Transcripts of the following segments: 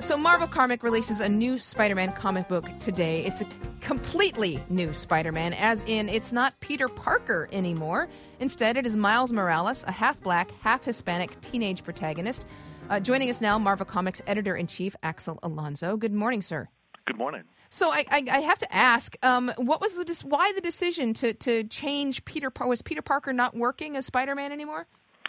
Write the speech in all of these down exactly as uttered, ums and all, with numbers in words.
So Marvel Comic releases a new Spider-Man comic book today. It's a completely new Spider-Man, as in it's not Peter Parker anymore. Instead, it is Miles Morales, a half-black, half-Hispanic teenage protagonist. Uh, joining us now, Marvel Comics editor-in-chief Axel Alonso. Good morning, sir. Good morning. So I, I, I have to ask, um, what was the why the decision to to change Peter? Par- was Peter Parker not working as Spider-Man anymore?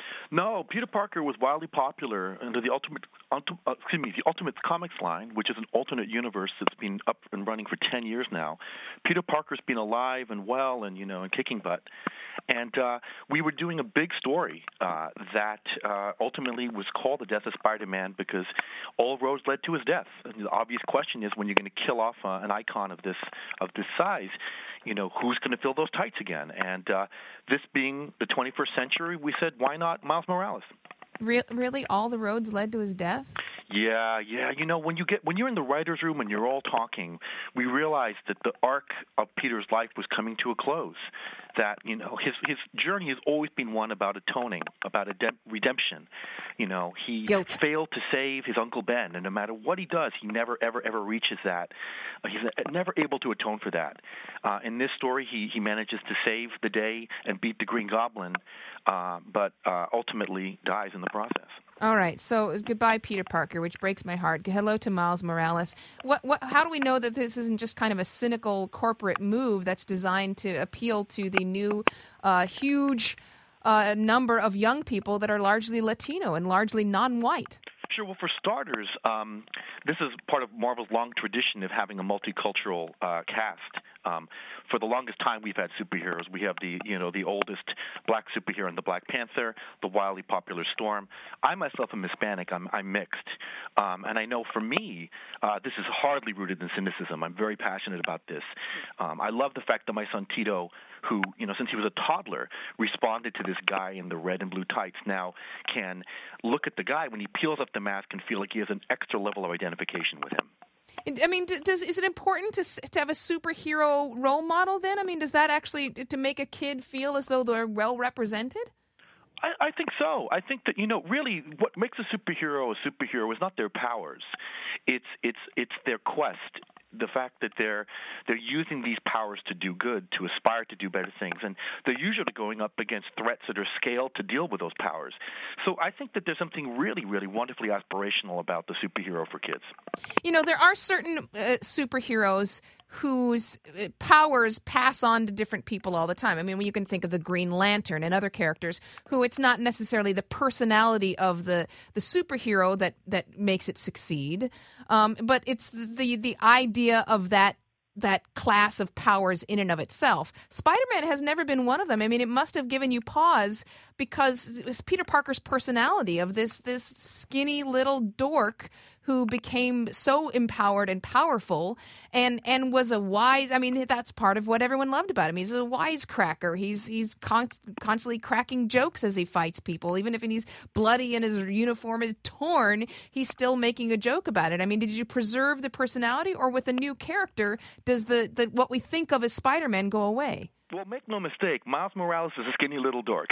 No, Peter Parker was wildly popular under the Ultimate, uh, excuse me, the Ultimate Comics line, which is an alternate universe that's been up and running for ten years now. Peter Parker's been alive and well, and you know, and kicking butt. And uh, we were doing a big story uh, that uh, ultimately was called The Death of Spider-Man because all roads led to his death. And the obvious question is, when you're going to kill off uh, an icon of this of this size, you know, who's going to fill those tights again? And uh, this being the twenty-first century, we said, why not Miles Morales? Re- really, all the roads led to his death? Yeah, yeah. You know, when you get when you're in the writers' room and you're all talking, we realized that the arc of Peter's life was coming to a close. That you know, his his journey has always been one about atoning, about a de- redemption. You know, he Guilt. failed to save his Uncle Ben, and no matter what he does, he never ever ever reaches that. Uh, he's never able to atone for that. Uh, in this story, he he manages to save the day and beat the Green Goblin, uh, but uh, ultimately dies in the process. All right, so goodbye, Peter Parker, which breaks my heart. Hello to Miles Morales. What, what, how do we know that this isn't just kind of a cynical corporate move that's designed to appeal to the new, uh, huge uh, number of young people that are largely Latino and largely non-white? Sure. Well, for starters, um, this is part of Marvel's long tradition of having a multicultural uh, cast. Um, for the longest time, we've had superheroes. We have the, you know, the oldest black superhero in the Black Panther, the wildly popular Storm. I myself am Hispanic. I'm, I'm mixed, um, and I know for me, uh, this is hardly rooted in cynicism. I'm very passionate about this. Um, I love the fact that my son Tito, who, you know, since he was a toddler, responded to this guy in the red and blue tights, now can look at the guy when he peels up the mask and feel like he has an extra level of identification with him. I mean, does is it important to to have a superhero role model then? I mean, does that actually, to make a kid feel as though they're well represented? I, I think so. I think that, you know, really what makes a superhero a superhero is not their powers. It's it's it's their quest. The fact that they're they're using these powers to do good, to aspire to do better things, and they're usually going up against threats that are scaled to deal with those powers. So I think that there's something really, really wonderfully aspirational about the superhero for kids. You know, there are certain uh, superheroes whose powers pass on to different people all the time. I mean, you can think of the Green Lantern and other characters who it's not necessarily the personality of the, the superhero that, that makes it succeed, um, but it's the the idea of that that class of powers in and of itself. Spider-Man has never been one of them. I mean, it must have given you pause because it was Peter Parker's personality of this this skinny little dork who became so empowered and powerful and, and was a wise, I mean, that's part of what everyone loved about him. He's a wisecracker. He's he's con- constantly cracking jokes as he fights people. Even if he's bloody and his uniform is torn, he's still making a joke about it. I mean, did you preserve the personality, or with a new character, does the, the what we think of as Spider-Man go away? Well, make no mistake, Miles Morales is a skinny little dork,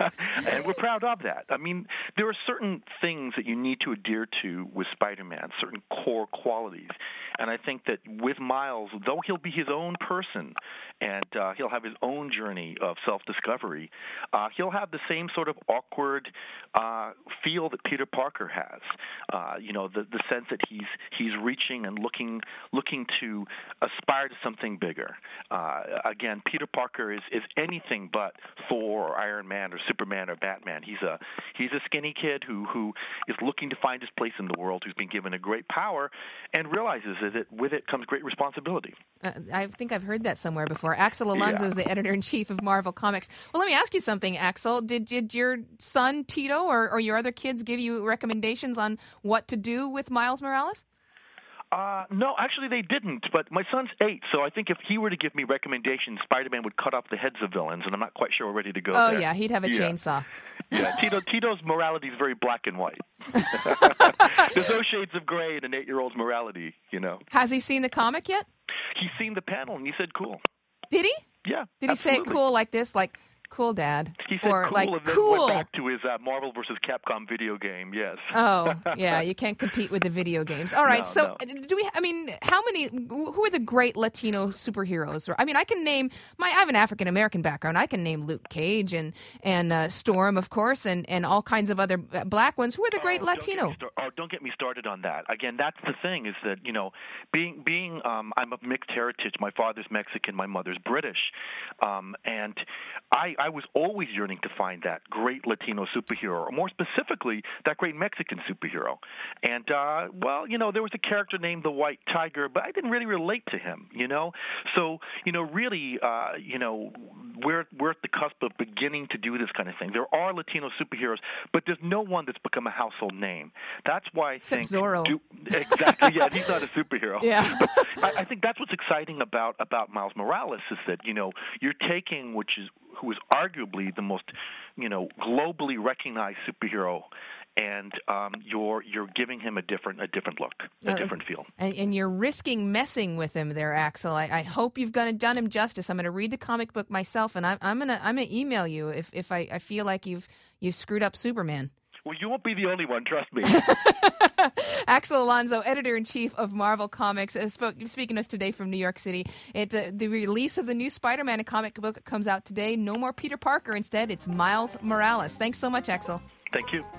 and we're proud of that. I mean, there are certain things that you need to adhere to with Spider-Man, certain core qualities, and I think that with Miles, though he'll be his own person, and uh, he'll have his own journey of self-discovery, uh, he'll have the same sort of awkward uh, feel that Peter Parker has. Uh, you know, the the sense that he's he's reaching and looking looking to aspire to something bigger. Uh, again, Peter Parker is, is anything but Thor or Iron Man or Superman or Batman. He's a he's a skinny kid who, who is looking to find his place in the world, who's been given a great power, and realizes that with it comes great responsibility. Uh, I think I've heard that somewhere before. Axel Alonso Yeah. is the editor-in-chief of Marvel Comics. Well, let me ask you something, Axel. Did did your son Tito or, or your other kids give you recommendations on what to do with Miles Morales? Uh, no, actually they didn't, but my son's eight, so I think if he were to give me recommendations, Spider-Man would cut off the heads of villains, and I'm not quite sure we're ready to go Oh, there. yeah, he'd have a Yeah. chainsaw. Yeah, Tito, Tito's morality is very black and white. There's no shades of gray in an eight-year-old's morality, you know. Has he seen the comic yet? He's seen the panel, and he said cool. Did he? Yeah, Did he absolutely. say it cool like this, like, Cool Dad. He said or cool like and then cool. went back to his uh, Marvel versus Capcom video game. Yes. Oh, yeah, you can't compete with the video games. All right, No, so no. do we? I mean, how many? Who are the great Latino superheroes? I mean, I can name my. I have an African American background. I can name Luke Cage and and uh, Storm, of course, and, and all kinds of other black ones. Who are the great oh, Latino? Don't star- oh, don't get me started on that. Again, that's the thing is that you know, being being um, I'm of mixed heritage. My father's Mexican, my mother's British, um, and I I was always yearning to find that great Latino superhero, or more specifically, that great Mexican superhero. And, uh, well, you know, there was a character named the White Tiger, but I didn't really relate to him, you know? So, you know, really, uh, you know, we're, we're at the cusp of beginning to do this kind of thing. There are Latino superheroes, but there's no one that's become a household name. That's why I Except think... Zorro. Do, exactly, yeah, he's not a superhero. Yeah. But I, I think that's what's exciting about, about Miles Morales is that, you know, you're taking, which is who is arguably the most, you know, globally recognized superhero, and um, you're you're giving him a different a different look, a uh, different feel. And, and you're risking messing with him there, Axel. I, I hope you've done, done him justice. I'm going to read the comic book myself, and I'm, I'm going to I'm going to email you if if I, I feel like you've you've screwed up Superman. Well, you won't be the only one, trust me. Axel Alonso, editor-in-chief of Marvel Comics, uh, spoke, speaking to us today from New York City. It, uh, the release of the new Spider-Man comic book comes out today. No more Peter Parker. Instead, it's Miles Morales. Thanks so much, Axel. Thank you.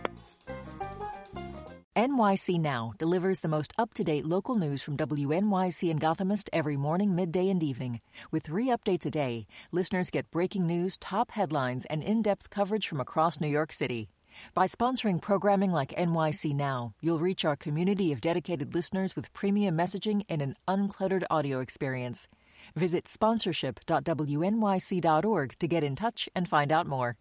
N Y C Now delivers the most up-to-date local news from W N Y C and Gothamist every morning, midday, and evening. With three updates a day, listeners get breaking news, top headlines, and in-depth coverage from across New York City. By sponsoring programming like N Y C Now, you'll reach our community of dedicated listeners with premium messaging and an uncluttered audio experience. Visit sponsorship dot W N Y C dot org to get in touch and find out more.